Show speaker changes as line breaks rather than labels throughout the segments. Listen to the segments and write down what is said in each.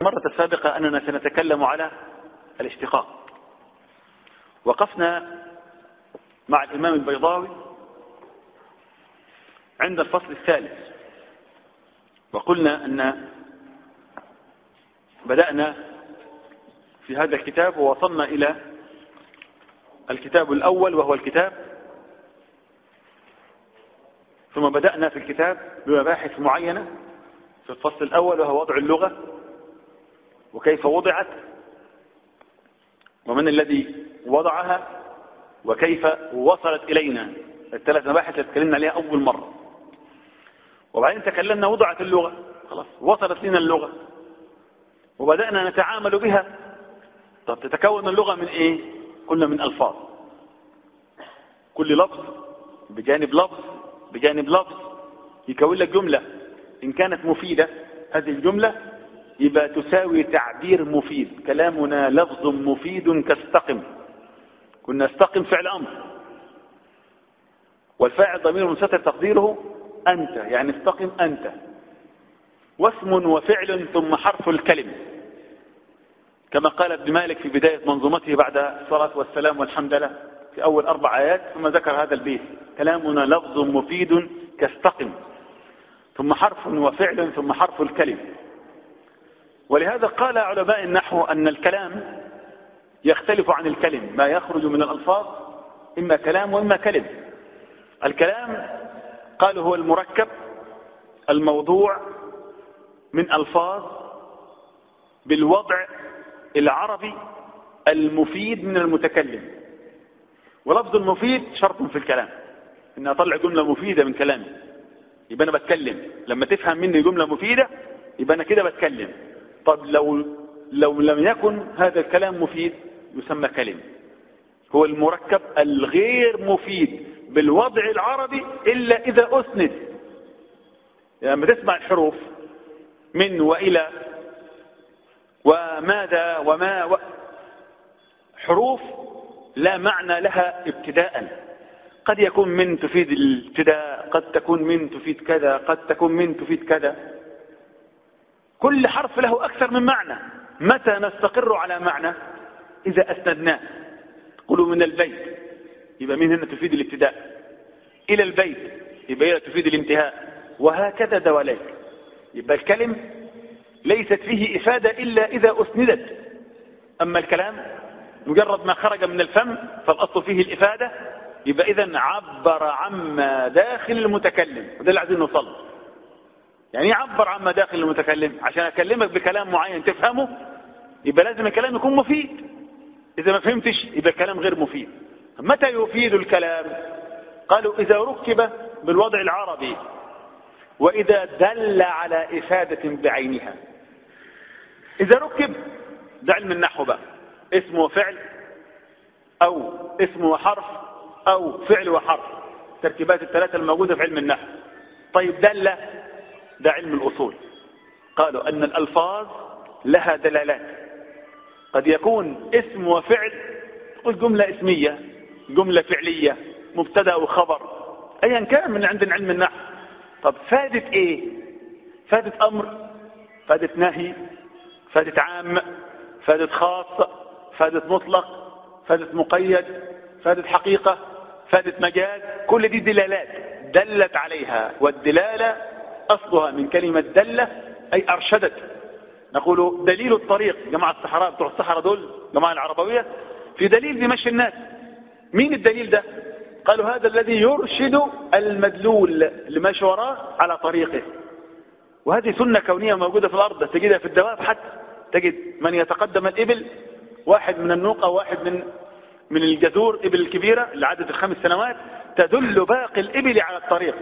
المرة السابقة أننا سنتكلم على الاشتقاق. وقفنا مع الإمام البيضاوي عند الفصل الثالث، وقلنا أن بدأنا في هذا الكتاب ووصلنا إلى الكتاب الأول وهو الكتاب، ثم بدأنا في الكتاب بمباحث معينة في الفصل الأول وهو وضع اللغة وكيف وضعت ومن الذي وضعها وكيف وصلت إلينا، الثلاث مباحث اللي تكلمنا عليها أول مرة. وبعدين تكلمنا وضعت اللغة، خلاص وصلت لنا اللغة وبدأنا نتعامل بها. طب تتكون اللغة من إيه؟ قلنا من ألفاظ، كل لفظ بجانب لفظ بجانب لفظ يكون لك جملة. إن كانت مفيدة هذه الجملة يبقى تساوي تعبير مفيد. كلامنا لفظ مفيد كاستقم، كنا استقم فعل أمر، والفاعل ضمير مستتر تقديره أنت، يعني استقم أنت. واسم وفعل ثم حرف الكلمة، كما قال ابن مالك في بداية منظومته بعد الصلاة والسلام والحمد لله في أول 4 آيات، ثم ذكر هذا البيت: كلامنا لفظ مفيد كاستقم، ثم حرف وفعل ثم حرف الكلمة. ولهذا قال علماء النحو أن الكلام يختلف عن الكلم، ما يخرج من الألفاظ إما كلام وإما كلم. الكلام قالوا هو المركب الموضوع من ألفاظ بالوضع العربي المفيد من المتكلم. ولفظ المفيد شرط في الكلام، إن أطلع جملة مفيدة من كلامي يبقى أنا بتكلم. لما تفهم مني جملة مفيدة يبقى أنا كده بتكلم. طب لو لم يكن هذا الكلام مفيد يسمى كلمة. هو المركب الغير مفيد بالوضع العربي إلا إذا أسند. لما تسمع الحروف من وإلى وماذا وما حروف لا معنى لها ابتداء. قد يكون من تفيد الابتداء، قد تكون من تفيد كذا، قد تكون من تفيد كذا. كل حرف له أكثر من معنى. متى نستقر على معنى؟ إذا أسندناه. قولوا من البيت يبقى من هنا تفيد الابتداء، إلى البيت يبقى هنا تفيد الانتهاء، وهكذا دواليك. يبقى الكلم ليست فيه إفادة إلا إذا أسندت. أما الكلام مجرد ما خرج من الفم فالأصل فيه الإفادة، يبقى إذن عبر عما داخل المتكلم. وده اللي عايزين نوصل. يعني يعبر عما داخل المتكلم عشان أكلمك بكلام معين تفهمه، يبقى لازم الكلام يكون مفيد. إذا ما فهمتش يبقى الكلام غير مفيد. متى يفيد الكلام؟ قالوا إذا ركب بالوضع العربي، وإذا دل على إفادة بعينها. إذا ركب ده علم النحو بقى، اسم وفعل أو اسم وحرف أو فعل وحرف، تركيبات الثلاثة الموجودة في علم النحو. طيب دل ده علم الأصول. قالوا أن الألفاظ لها دلالات. قد يكون اسم وفعل، تقول جملة اسمية، جملة فعلية، مبتدأ وخبر، أيا كان من عند علم النحو. طب فادت إيه؟ فادت أمر، فادت نهي، فادت عام، فادت خاص، فادت مطلق، فادت مقيد، فادت حقيقة، فادت مجاز. كل دي دلالات دلت عليها. والدلالة أصلها من كلمة دلة أي أرشدت. نقول دليل الطريق. جماعة الصحراء بتوع الصحراء دول جماعة العربوية في دليل بيمشي الناس. مين الدليل ده؟ قالوا هذا الذي يرشد المدلول اللي ماشي وراه على طريقه. وهذه سنة كونية موجودة في الأرض، تجدها في الدواب حتى. تجد من يتقدم الإبل، واحد من النوقة، واحد من الجذور، إبل الكبيرة اللي عدت 5 سنوات، تدل باقي الإبل على الطريق.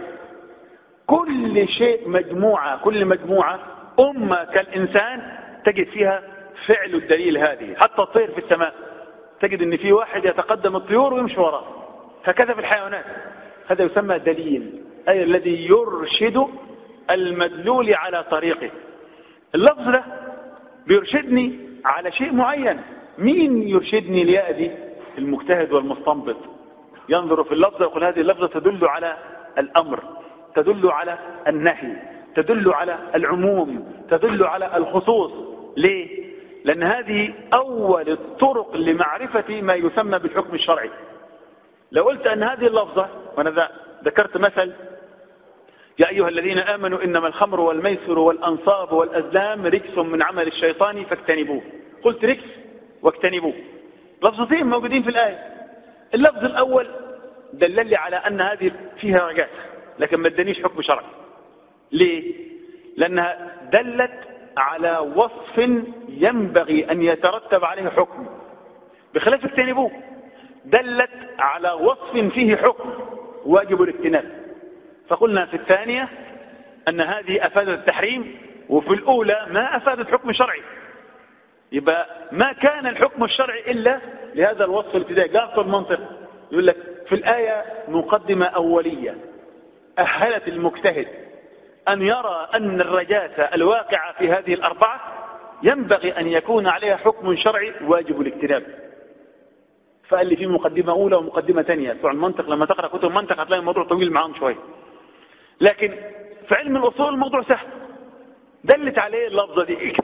كل شيء مجموعة، كل مجموعة أمة كالإنسان تجد فيها فعل الدليل هذه. حتى الطير في السماء تجد أن في واحد يتقدم الطيور ويمشي وراه. هكذا في الحيوانات. هذا يسمى دليل، أي الذي يرشد المدلول على طريقه. اللفظ ده بيرشدني على شيء معين. مين يرشدني الياء دي؟ المجتهد والمستنبط. ينظر في اللفظة ويقول هذه اللفظة تدل على الأمر، تدل على النهي، تدل على العموم، تدل على الخصوص. ليه؟ لأن هذه أول الطرق لمعرفة ما يسمى بالحكم الشرعي. لو قلت أن هذه اللفظة، وأنا ذكرت مثل: يا أيها الذين آمنوا إنما الخمر والميسر والأنصاب والأزلام رجس من عمل الشيطان فاجتنبوه. قلت رجس واجتنبوه، لفظتين موجودين في الآية. اللفظ الأول دلل لي على أن هذه فيها رجاس، لكن ما ادانيش حكم شرعي. ليه؟ لأنها دلت على وصف ينبغي أن يترتب عليه حكم، بخلاف اجتنبوه دلت على وصف فيه حكم واجب الاجتناب. فقلنا في الثانية أن هذه أفادت التحريم، وفي الأولى ما أفادت حكم شرعي. يبقى ما كان الحكم الشرعي إلا لهذا الوصف الابتدائي. قال في المنطق يقول لك في الآية مقدمة أولية أهلت المجتهد أن يرى أن الرجاسة الواقعة في هذه الأربعة ينبغي أن يكون عليها حكم شرعي واجب الاجتناب. فقال لي في مقدمة أولى ومقدمة ثانية. بتوع المنطق لما تقرأ كتب المنطق هتلاقي الموضوع طويل معاهم شوية، لكن في علم الأصول الموضوع سهل. دلت عليه اللفظة دي: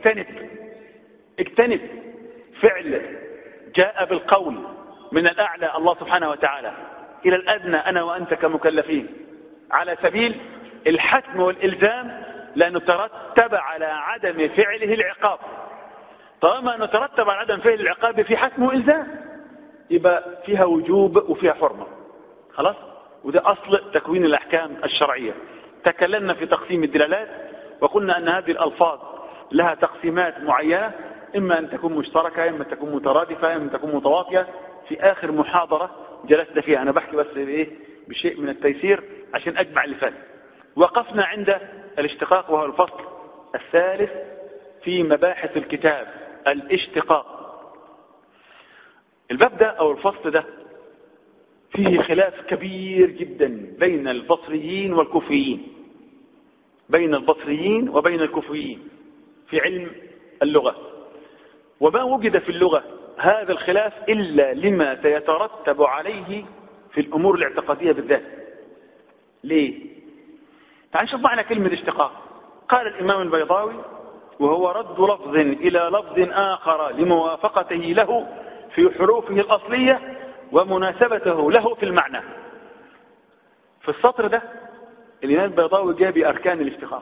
اجتنب فعل جاء بالقول من الأعلى الله سبحانه وتعالى إلى الأدنى أنا وأنت كمكلفين على سبيل الحتم والإلزام، لأنه ترتب على عدم فعله العقاب. طالما أنه ترتب على عدم فعل العقاب في حتم وإلزام، يبقى فيها وجوب وفيها حرمة. خلاص؟ وده أصل تكوين الأحكام الشرعية. تكلمنا في تقسيم الدلالات وقلنا أن هذه الألفاظ لها تقسيمات معينة، إما أن تكون مشتركة، إما أن تكون مترادفة، إما أن تكون متواطية. في آخر محاضرة جلست فيها أنا بحكي بس بشيء من التيسير عشان أجمع اللي فات. وقفنا عند الاشتقاق، وهو الفصل الثالث في مباحث الكتاب، الاشتقاق. الباب ده أو الفصل ده فيه خلاف كبير جدا بين البصريين والكوفيين، بين البصريين وبين الكوفيين في علم اللغة. وما وجد في اللغة هذا الخلاف إلا لما سيترتب عليه في الأمور الاعتقادية بالذات. ليه؟ تعال نشوف معنى كلمة اشتقاق. قال الإمام البيضاوي: وهو رد لفظ إلى لفظ آخر لموافقته له في حروفه الأصلية ومناسبته له في المعنى. في السطر ده الإمام البيضاوي جاب أركان الاشتقاق.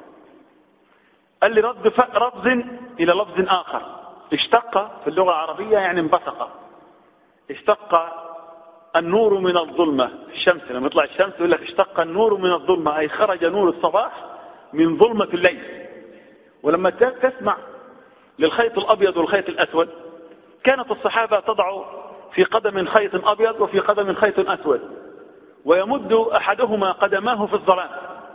قال لي: رد لفظ إلى لفظ آخر. اشتق في اللغة العربية يعني انبثق. اشتق النور من الظلمة. الشمس لما يطلع الشمس يقول لك اشتق النور من الظلمة، أي خرج نور الصباح من ظلمة الليل. ولما تسمع للخيط الأبيض والخيط الأسود، كانت الصحابة تضع في قدم خيط أبيض وفي قدم خيط أسود، ويمد أحدهما قدماه في الظلام،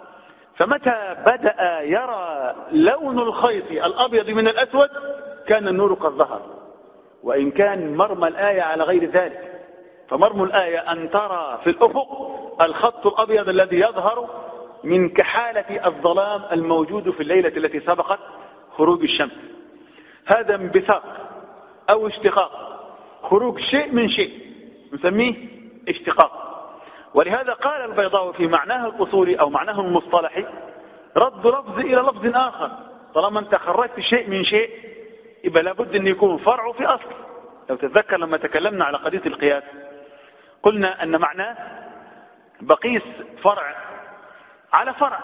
فمتى بدأ يرى لون الخيط الأبيض من الأسود كان النور قد ظهر، وإن كان مرمى الآية على غير ذلك. فمرمى الآية أن ترى في الأفق الخط الأبيض الذي يظهر من كحالة الظلام الموجود في الليلة التي سبقت خروج الشمس. هذا انبثاق أو اشتقاق، خروج شيء من شيء نسميه اشتقاق. ولهذا قال البيضاوي في معناه الأصولي أو معناه المصطلحي: رد لفظ إلى لفظ آخر. طالما أنت خرجت شيء من شيء يبقى لابد أن يكون فرعه في أصل. لو تتذكر لما تكلمنا على قضية القياس قلنا أن معناه بقيس فرع على فرع،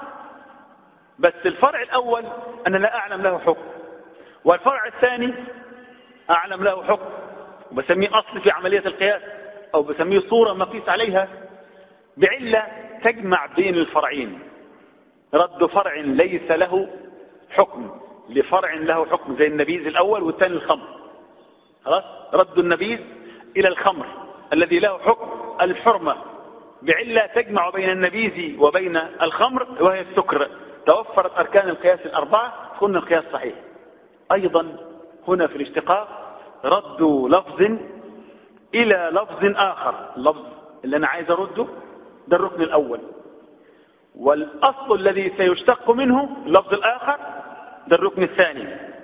بس الفرع الأول أنا لا أعلم له حكم، والفرع الثاني أعلم له حكم، وبسميه أصل في عملية القياس، أو بسميه صورة مقيس عليها بعلة تجمع بين الفرعين. رد فرع ليس له حكم لفرع له حكم، زي النبيذ الأول والثاني الخمر. خلاص، رد النبيذ إلى الخمر الذي له حكم الحرمة بعلة تجمع بين النبيذ وبين الخمر وهي السكر. توفرت أركان القياس الأربعة، كنا القياس صحيح. أيضا هنا في الاشتقاق رد لفظ إلى لفظ آخر. اللفظ اللي أنا عايز أرده ده الركن الأول، والأصل الذي سيشتق منه اللفظ الآخر ده الركن الثاني،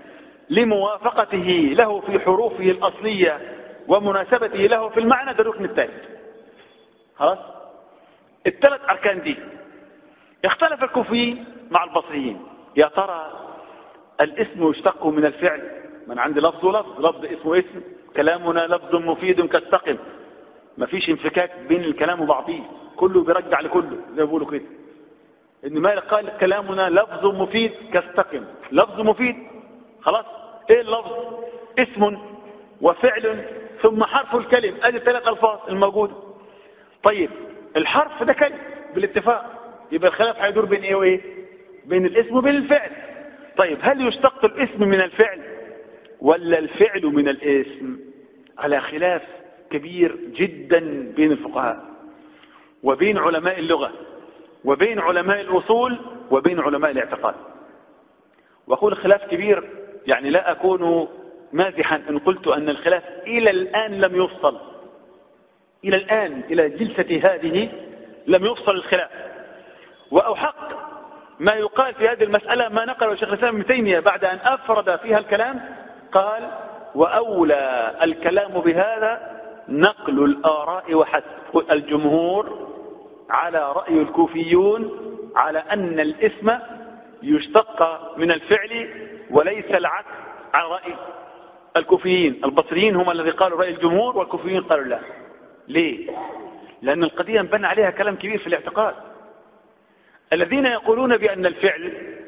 لموافقته له في حروفه الأصلية ومناسبته له في المعنى ده الركن الثالث. خلاص، الثلاث أركان دي. اختلف الكوفيين مع البصريين: يا ترى الاسم يشتق من الفعل من عندي لفظ ولفظ، لفظ اسمه اسم، كلامنا لفظ مفيد كاستقم، ما فيش انفكاك بين الكلام وبعضيه، كله بيرجع لكله زي ما بيقولوا كده. ابن مالك قال كلامنا لفظ مفيد كاستقم، لفظ مفيد خلاص. ايه اللفظ؟ اسم وفعل ثم حرف الكلم، ادي 3 الفاظ الموجوده. طيب الحرف ده كلم بالاتفاق، يبقى الخلاف هيدور بين ايه وايه؟ بين الاسم وبين الفعل. طيب هل يشتق الاسم من الفعل ولا الفعل من الاسم؟ على خلاف كبير جدا بين الفقهاء وبين علماء اللغة وبين علماء الأصول وبين علماء الاعتقاد. وأقول خلاف كبير يعني لا أكون مازحا إن قلت أن الخلاف إلى الآن لم يفصل، إلى الآن إلى جلسة هذه لم يفصل الخلاف. وأحق ما يقال في هذه المسألة ما نقله شيخ الإسلام ابن تيمية بعد أن أفرد فيها الكلام، قال وأولى الكلام بهذا نقل الآراء وحسب. الجمهور على رأي الكوفيون على أن الاسم يشتق من الفعل وليس العكس على رأي الكوفيين. البصريين هم الذي قالوا رأي الجمهور والكوفيين قالوا لا. ليه؟ لأن القضية انبنى عليها كلام كبير في الاعتقاد. الذين يقولون بأن الفعل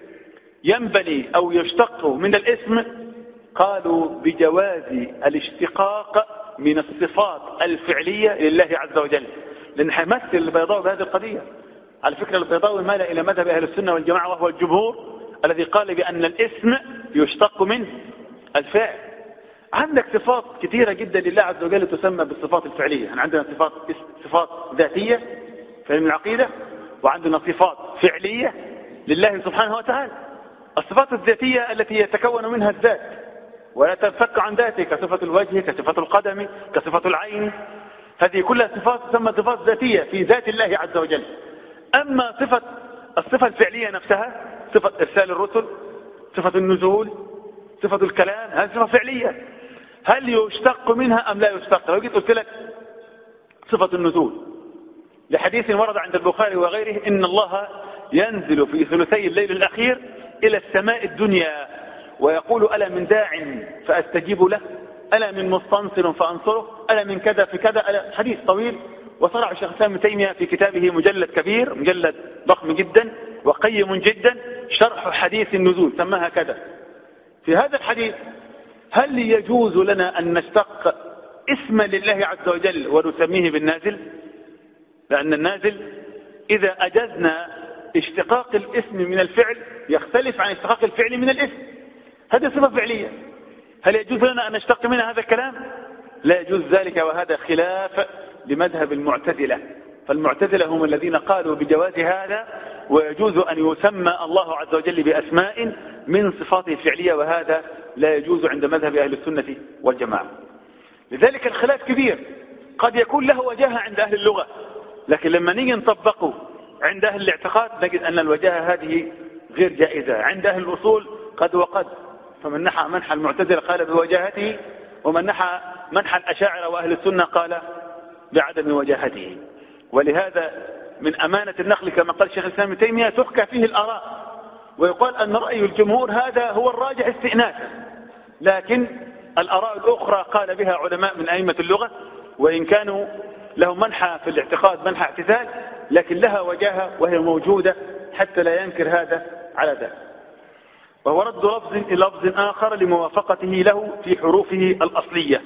ينبني أو يشتق من الاسم قالوا بجواز الاشتقاق من الصفات الفعلية لله عز وجل، لأن حيمثل البيضاوي بهذه القضية. على فكرة البيضاوي مال إلى مذهب أهل السنة والجماعة وهو الجمهور الذي قال بأن الاسم يشتق من الفعل. عندك صفات كثيرة جدا لله عز وجل تسمى بالصفات الفعلية. عندنا صفات ذاتية في علم العقيدة، وعندنا صفات فعلية لله سبحانه وتعالى. الصفات الذاتية التي يتكون منها الذات ولا تنفك عن ذاته، كصفة الوجه، كصفة القدم، كصفة العين، هذه كلها صفات تسمى صفات ذاتية في ذات الله عز وجل. أما الصفة الفعلية نفسها، صفة إرسال الرسل، صفة النزول، صفة الكلام، هذه صفة فعلية. هل يشتق منها أم لا يشتق؟ لو جيت قلت لك صفة النزول لحديث ورد عند البخاري وغيره إن الله ينزل في ثلثي الليل الأخير إلى السماء الدنيا ويقول ألا من داع فأستجيب له، ألا من مستنصر فأنصره، ألا من كذا في كذا، ألا. حديث طويل، وصرع الشيخ الإسلام ابن تيمية في كتابه مجلد كبير، مجلد ضخم جدا وقيم جدا، شرح حديث النزول سماها كذا. في هذا الحديث هل يجوز لنا أن نشتق اسما لله عز وجل ونسميه بالنازل؟ لأن النازل إذا أجزنا اشتقاق الاسم من الفعل يختلف عن اشتقاق الفعل من الاسم. هذه صفة فعلية، هل يجوز لنا أن نشتق منها هذا الكلام؟ لا يجوز ذلك، وهذا خلاف لمذهب المعتزلة. فالمعتزلة هم الذين قالوا بجواز هذا، ويجوز أن يسمى الله عز وجل بأسماء من صفاته الفعلية، وهذا لا يجوز عند مذهب أهل السنة والجماعة. لذلك الخلاف كبير، قد يكون له وجاهة عند أهل اللغة، لكن لما نيجي نطبقه عند أهل الاعتقاد نجد أن الوجاهة هذه غير جائزة. عند أهل الأصول قد وقد، فمن نحى منحى المعتزلة قال بوجاهته، ومن نحى منحى الأشاعرة وأهل السنة قال بعدم وجاهته. ولهذا من أمانة النقل كما قال الشيخ الإسلام ابن تيمية تحكى فيه الآراء، ويقال أن رأي الجمهور هذا هو الراجح استئناسا، لكن الآراء الأخرى قال بها علماء من أئمة اللغة، وإن كانوا لهم منحى في الاعتقاد منحى اعتزال، لكن لها وجاهة وهي موجودة حتى لا ينكر هذا على ذلك. وهو رد لفظ إلى لفظ آخر لموافقته له في حروفه الأصلية.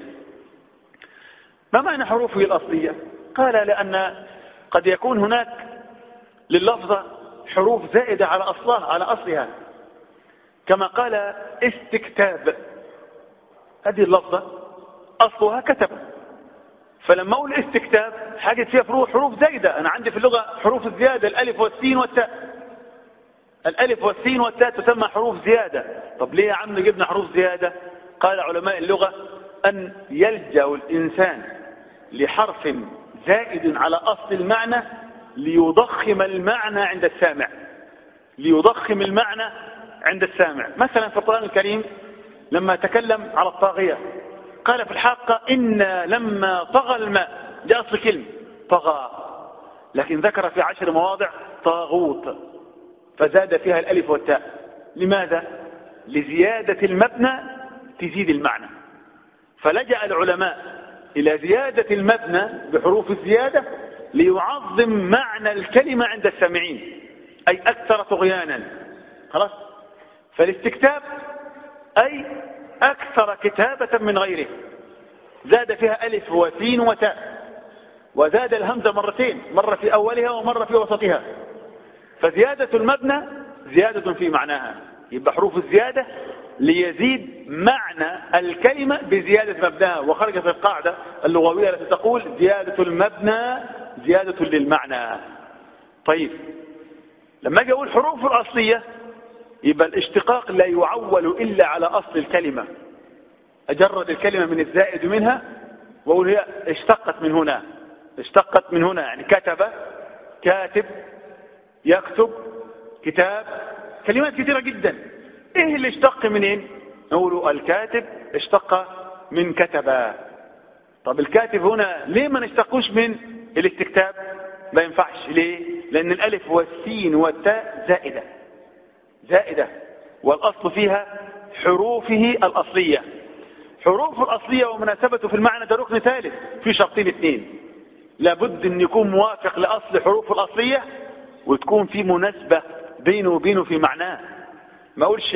ما معنى حروفه الأصلية؟ قال لأن قد يكون هناك لللفظة حروف زائدة على أصلها، كما قال استكتاب، هذه اللفظة أصلها كتب، فلما أقول استكتاب حاجة فيها حروف زائدة. أنا عندي في اللغة حروف الزيادة الألف والسين والتاء، الألف والسين والتاء تسمى حروف زيادة. طب ليه يا عم جبنا حروف زيادة؟ قال علماء اللغة أن يلجأ الإنسان لحرف زائد على أصل المعنى ليضخم المعنى عند السامع، ليضخم المعنى عند السامع. مثلا في القرآن الكريم لما تكلم على الطاغية قال في الحاقة إن لما طغى الماء، دي أصل كلمة طغى، لكن ذكر في 10 مواضع طاغوت فزاد فيها الألف والتاء. لماذا؟ لزيادة المبنى تزيد المعنى. فلجأ العلماء إلى زيادة المبنى بحروف الزيادة ليعظم معنى الكلمة عند السامعين، أي أكثر طغيانا. خلاص. فالاستكتاب أي أكثر كتابة من غيره، زاد فيها ألف وسين وتاء، وزاد الهمزة مرتين، مرة في أولها ومرة في وسطها. فزيادة المبنى زيادة في معناها، يبقى حروف الزيادة ليزيد معنى الكلمة بزيادة مبناها. وخرجت القاعدة اللغوية التي تقول زيادة المبنى زيادة للمعنى. طيب، لما أجي أقول حروف الأصلية يبقى الاشتقاق لا يعول إلا على أصل الكلمة. أجرد الكلمة من الزائد منها وأقول هي اشتقت من هنا، اشتقت من هنا، يعني كتب، كاتب، يكتب، كتاب، كلمات كثيرة جدا. ايه اللي اشتق منين؟ نقول الكاتب اشتق من كتب. طب الكاتب هنا ليه ما نشتقوش من الاستكتاب؟ ما ينفعش. ليه؟ لأن الألف والسين والتاء زائدة والأصل فيها حروفه الأصلية. حروف الأصلية ومناسبته في المعنى ده ركن ثالث في شرطين اثنين. لابد أن يكون موافق لأصل حروف الأصلية، وتكون في مناسبة بينه وبينه في معناه. ما أقولش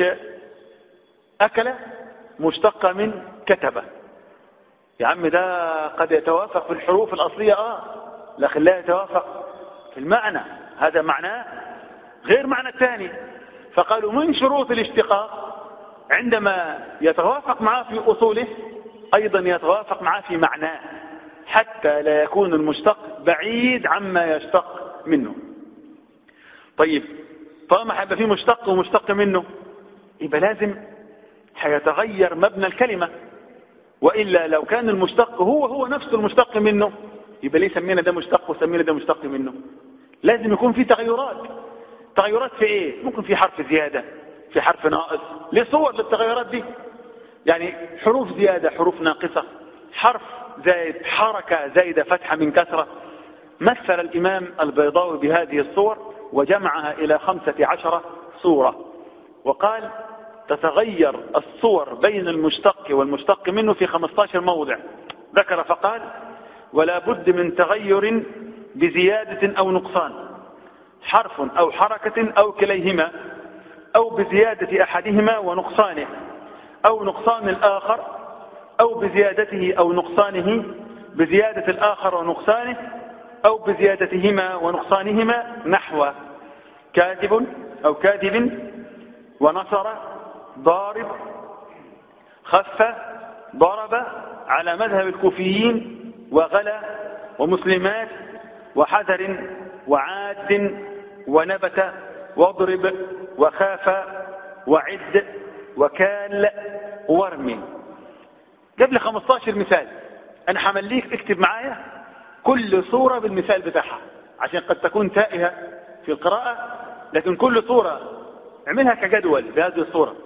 أكل مشتقة من كتب، يا عم ده قد يتوافق في الحروف الأصلية لكن لا يتوافق في المعنى، هذا معناه غير معنى الثاني. فقالوا من شروط الاشتقاق عندما يتوافق معه في أصوله أيضا يتوافق معه في معناه، حتى لا يكون المشتق بعيد عما يشتق منه. طيب، طالما هيبقى فيه مشتق ومشتق منه يبقى لازم هيتغير مبنى الكلمة، وإلا لو كان المشتق هو نفس المشتق منه يبقى ليه سمينا ده مشتق وسمينا ده مشتق منه؟ لازم يكون في تغيرات. تغيرات في ايه؟ ممكن في حرف زيادة، في حرف ناقص، ليه صور للتغيرات دي. يعني حروف زيادة، حروف ناقصة، حرف زائد، حركة زايدة، فتحة من كسرة. مثل الإمام البيضاوي بهذه الصور وجمعها إلى 15 صورة، وقال تتغير الصور بين المشتق والمشتق منه في 15 موضع. ذكر فقال ولا بد من تغير بزيادة أو نقصان، حرف أو حركة أو كليهما، أو بزيادة أحدهما ونقصانه، أو نقصان الآخر، أو بزيادته أو نقصانه، بزيادة الآخر ونقصانه، أو بزيادتهما ونقصانهما، نحو كاذب أو كاذب، ونصر، ضارب، خف، ضرب على مذهب الكوفيين، وغلا، ومسلمات، وحذر، وعاد، ونبت، واضرب، وخاف، وعد، وكال، ورمي. جاب لي 15 مثال. أنا حمليك اكتب معايا كل صورة بالمثال بتاعها عشان قد تكون تائهة في القراءة، لكن كل صورة اعملها كجدول بهذه الصورة.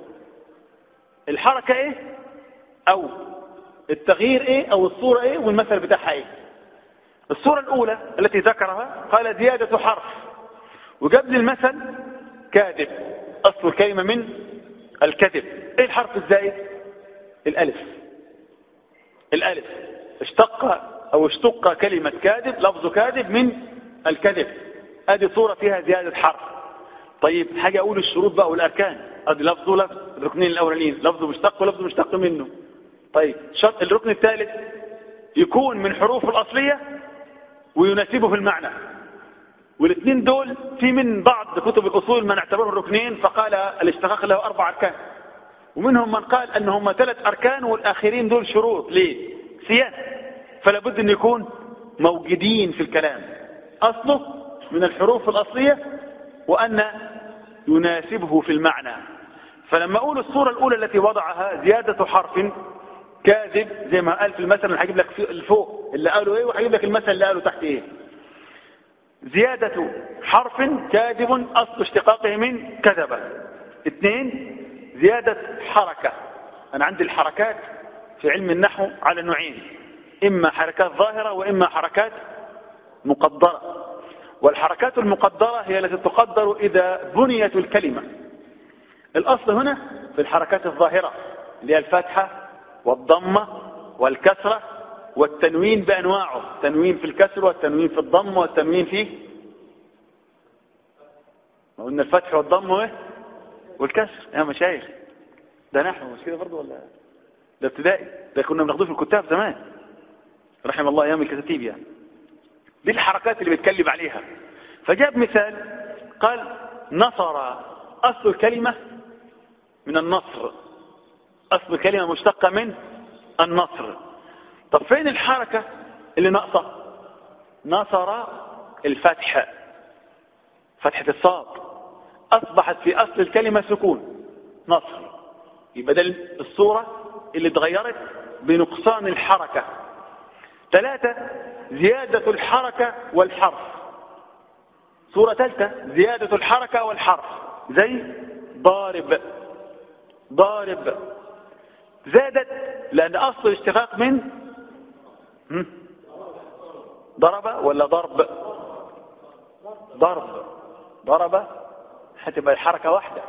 الحركة ايه او التغيير ايه او الصورة ايه والمثل بتاعها ايه. الصورة الاولى التي ذكرها قال زيادة حرف، وقبل المثل كاذب، اصل الكلمة من الكذب. ايه الحرف الزائد؟ الالف. الالف اشتق كلمة كاذب، لفظ كاذب، من الكذب. ادي صورة فيها زيادة حرف. طيب حاجة اقول الشروط بقى والاركان. ادي لفظ ولفظ، الركنين الاولانيين لفظ مشتق ولفظ مشتق منه. طيب شرط الركن الثالث يكون من حروف الاصلية ويناسبه في المعنى. والاثنين دول في من بعض كتب الاصول من اعتبره الركنين فقال الاشتقاق له 4 أركان، ومنهم من قال انهم 3 أركان والاخرين دول شروط. ليه؟ سياسة. فلا بد ان يكون موجودين في الكلام، اصله من الحروف الاصلية وان يناسبه في المعنى. فلما اقول الصورة الاولى التي وضعها زيادة حرف كاذب زي ما قال في المثل، انا هجيب لك فوق اللي قاله ايه وهجيب لك المثل اللي قاله تحت ايه. زيادة حرف كاذب اصل اشتقاقه من كذب. 2 زيادة حركة. انا عندي الحركات في علم النحو على نوعين، اما حركات ظاهرة واما حركات مقدرة. والحركات المقدرة هي التي تقدر اذا بنيت الكلمة. الاصل هنا في الحركات الظاهرة اللي هي الفتحة والضمة والكسرة والتنوين بأنواعه، تنوين في الكسر والتنوين في الضم والتنوين في، قلنا الفتح والضم والكسر يا مشايخ. ده نحو مش كده برضه ولا ده ابتدائي؟ ده كنا بناخدوه في الكتاب زمان رحم الله ايام الكتاتيب. يعني دي الحركات اللي بيتكلم عليها. فجاب مثال قال نصر، اصل الكلمة من النصر، اصل الكلمة مشتقة من النصر. طب فين الحركة اللي ناقصة؟ نصر الفتح، فتحة الصاد اصبحت في اصل الكلمة سكون نصر، يبقى ده الصورة اللي اتغيرت بنقصان الحركة. 3 زيادة الحركة والحرف، صورة 3 زيادة الحركة والحرف زي ضارب، ضارب زادت لأن أصل الاشتقاق من ضرب ولا ضرب؟ ضرب، ضرب هتبقى الحركة واحدة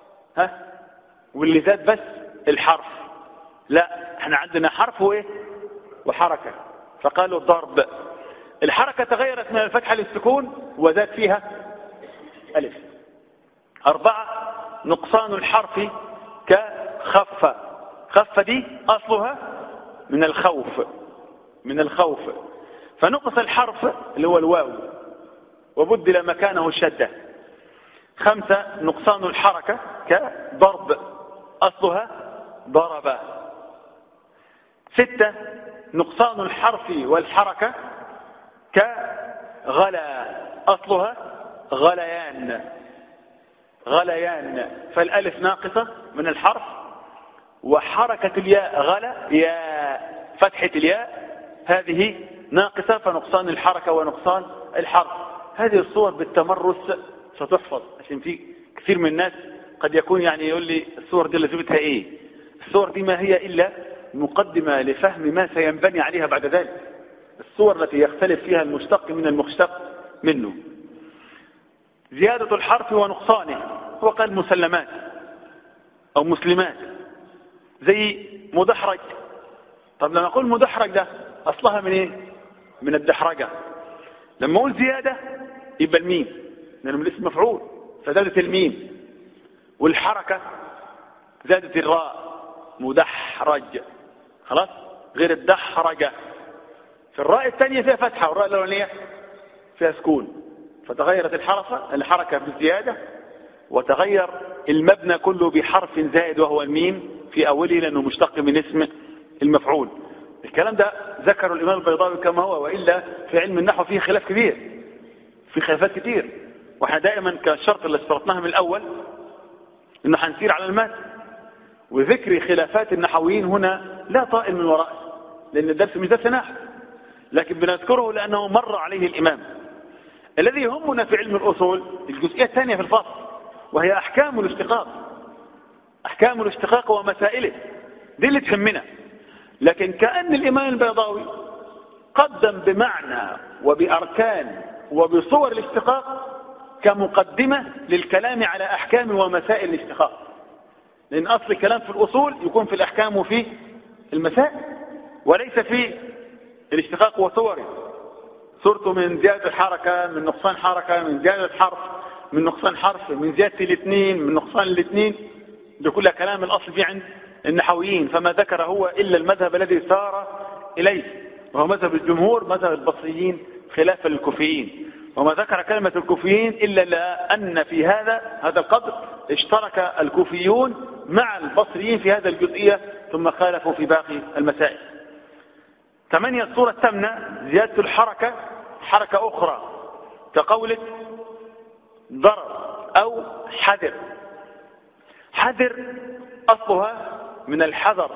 واللي زاد بس الحرف. لا احنا عندنا حرف وحركة، فقالوا ضرب. الحركة تغيرت من الفتحة للسكون وزاد فيها ألف. 4 نقصان الحرف كخف، خف دي أصلها من الخوف، من الخوف، فنقص الحرف اللي هو الواو وبدل مكانه الشدة. 5 نقصان الحركة كضرب، أصلها ضرب. 6 نقصان الحرف والحركة كغلا، أصلها غليان، غليان، فالألف ناقصة من الحرف وحركة الياء غلا ياء، فتحة الياء هذه ناقصة، فنقصان الحركة ونقصان الحرف. هذه الصور بالتمرس ستحفظ، عشان في كثير من الناس قد يكون يعني يقول لي الصور دي لازمتها ايه؟ الصور دي ما هي إلا مقدمة لفهم ما سينبني عليها بعد ذلك، الصور التي يختلف فيها المشتق من المشتق منه. زيادة الحرف ونقصانه، هو قال مسلمات أو مسلمات زي مدحرج. طب لما أقول مدحرج ده أصلها من ايه؟ من الدحرجة. لما أقول زيادة يبقى الميم، لأنه من الاسم مفعول فزادت الميم، والحركة زادت الراء، مدحرج خلاص، غير الدحرجة. في الراء الثانية فيها فتحة والراء الأولانية فيها سكون، فتغيرت الحركة بالزيادة، وتغير المبنى كله بحرف زائد وهو الميم في أوله لأنه مشتق من اسم المفعول. الكلام ده ذكر الإمام البيضاوي كما هو، وإلا في علم النحو فيه خلاف كبير، في خلافات كتير، واحنا دائما كالشرط اللي اشترطناها من الأول إنه حنسير على المات، وذكر خلافات النحويين هنا لا طائل من ورائه، لأن الدرس مش درس نحو، لكن بنذكره لأنه مر عليه الإمام. الذي يهمنا في علم الأصول الجزئية الثانية في الفصل، وهي أحكام الاشتقاق، أحكام الاشتقاق ومسائله، دي اللي تهمنا. لكن كأن الإمام البيضاوي قدم بمعنى وبأركان وبصور الاشتقاق كمقدمة للكلام على أحكام ومسائل الاشتقاق، لأن أصل الكلام في الأصول يكون في الأحكام وفي المسائل، وليس في الاشتقاق وصوره. صورته من زيادة الحركة، من نقصان حركة، من زيادة حرف، من نقصان حرف، من زيادة الاثنين، من نقصان الاثنين، ده كلها كلام الأصل فيه عند النحويين. فما ذكر هو إلا المذهب الذي سار إليه، وهو مذهب الجمهور، مذهب البصريين خلافا للكوفيين. وما ذكر كلمة الكوفيين إلا لأن في هذا القدر اشترك الكوفيون مع البصريين في هذا الجزئية، ثم خالفوا في باقي المسائل. 8 الصورة الثامنة زيادة الحركة حركة أخرى كقولة ضرر أو حذر. حذر أصلها من الحذر،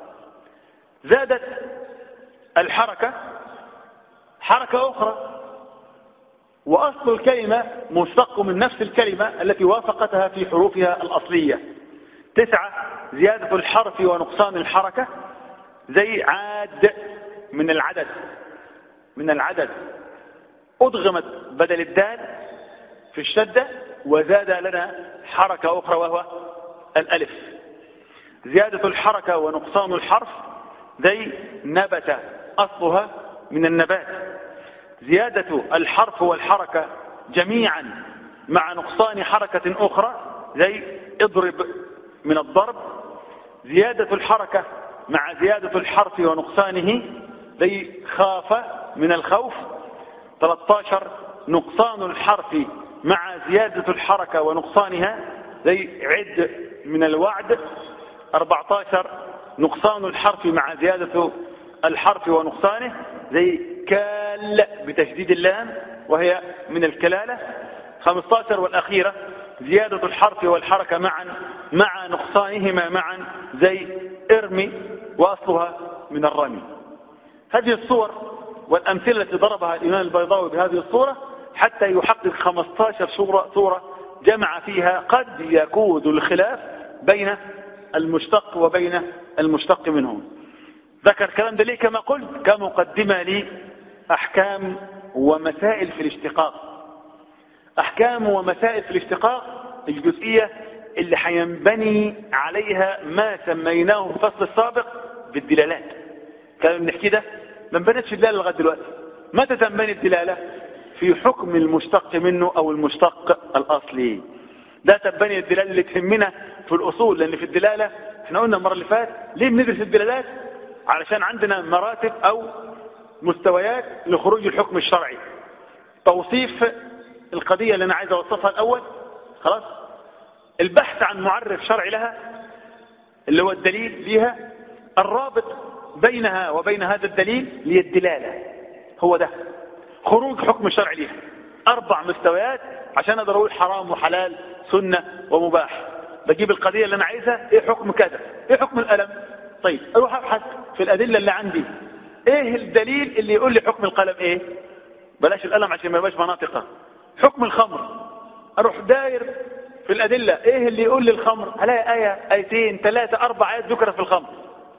زادت الحركة حركة أخرى، وأصل الكلمة مشتق من نفس الكلمة التي وافقتها في حروفها الأصلية. 9 زيادة الحرف ونقصان الحركة زي عاد، من العدد، من العدد، أدغمت بدل الدال في الشدة وزاد لنا حركة أخرى وهو الألف. زيادة الحركة ونقصان الحرف زي نبت أصلها من النبات. زيادة الحرف والحركة جميعا مع نقصان حركة أخرى زي اضرب من الضرب. زيادة الحركة مع زيادة الحرف ونقصانه زي خاف من الخوف. 13 نقصان الحرف مع زيادة الحركة ونقصانها زي عد من الوعد. 14 نقصان الحرف مع زيادة الحرف ونقصانه زي كال بتشديد اللام وهي من الكلالة. 15 والأخيرة زيادة الحرف والحركة معا مع نقصانهما معا زي ارمي وأصلها من الرمي. هذه الصور والأمثلة التي ضربها الإمام البيضاوي بهذه الصورة حتى يحقق 15 صورة جمع فيها قد يكون الخلاف بين المشتق وبين المشتق منه. ذكر كلام دليل كما قلت كمقدمة لأحكام ومسائل في الاشتقاق. أحكام ومسائل في الاشتقاق الجزئية اللي حينبني عليها ما سميناه في الفصل السابق بالدلالات. كلام بنحكي ده ما انبنتش الدلالة لغاية دلوقتي. متى تنبني الدلالة؟ في حكم المشتق منه أو المشتق الأصلي. ده تنبني الدلالة اللي تهمنا في الأصول، لأن في الدلالة احنا قلنا المرة اللي فات ليه بندرس الدلالات؟ علشان عندنا مراتب أو مستويات لخروج الحكم الشرعي. توصيف القضية اللي أنا عايز أوصفها الأول، خلاص، البحث عن معرف شرعي لها اللي هو الدليل ليها، الرابط بينها وبين هذا الدليل هي الدلالة، هو ده خروج حكم شرعي ليها. 4 مستويات عشان أقدر أقول حرام وحلال سنة ومباح. بجيب القضية اللي أنا عايزها، إيه حكم كذا، إيه حكم الألم. طيب أروح أبحث في الأدلة اللي عندي إيه الدليل اللي يقول لي حكم القلم إيه، بلاش الألم عشان ما يبقاش مناطقة. حكم الخمر، أروح داير في الأدلة إيه اللي يقول لي الخمر، هلاقي آية آيتين 3 4 آيات ذكرت في الخمر.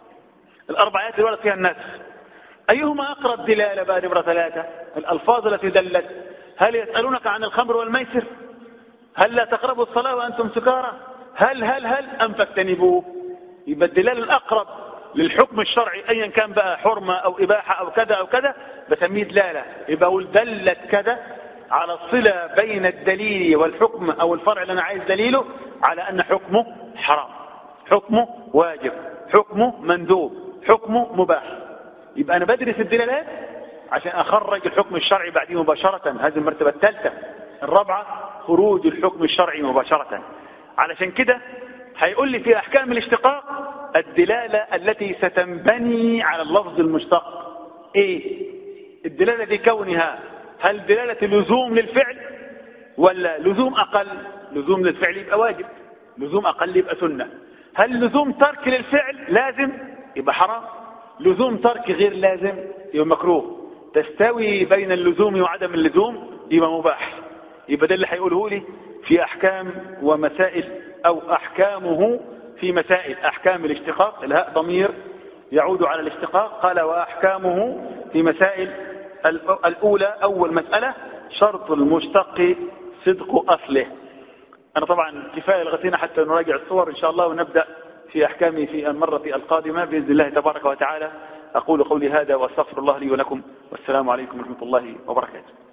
ال4 آيات اللي ورد فيها النسخ أيهما أقرب دلالة بقى؟ نمرة 3 الألفاظ التي دلت. هل يسألونك عن الخمر والميسر، هل لا تقربوا الصلاة وأنتم سكارى، هل أم فاجتنبوه. يبقى الدلالة الأقرب للحكم الشرعي أيا كان بقى حرمة أو إباحة أو كذا أو كذا بسميه دلالة. يبقى أقول دلت كذا على الصلة بين الدليل والحكم أو الفرع اللي أنا عايز دليله على أن حكمه حرام، حكمه واجب، حكمه مندوب، حكمه مباح. يبقى أنا بدرس الدلالات عشان أخرج الحكم الشرعي بعدين مباشرة. هذه المرتبة الثالثة. الرابعة خروج الحكم الشرعي مباشرة. علشان كده هيقول لي في أحكام الاشتقاق الدلالة التي ستنبني على اللفظ المشتق. إيه الدلالة دي؟ كونها هل دلالة لزوم للفعل ولا لزوم أقل؟ لزوم للفعل يبقى واجب، لزوم أقل يبقى سنة. هل لزوم ترك للفعل لازم يبقى حرام، لزوم ترك غير لازم يبقى مكروه. تستوي بين اللزوم وعدم اللزوم يبقى مباح. يبقى ده اللي هيقوله لي في أحكام ومسائل أو أحكامه في مسائل. أحكام الاشتقاق، الهاء ضمير يعود على الاشتقاق. قال وأحكامه في مسائل الأولى. أول مسألة شرط المشتق صدق أصله. أنا طبعا كفاية لغتنا حتى نراجع الصور إن شاء الله ونبدأ في أحكامه في المرة القادمة بإذن الله تبارك وتعالى. أقول قولي هذا وأستغفر الله لي ولكم، والسلام عليكم ورحمة الله وبركاته.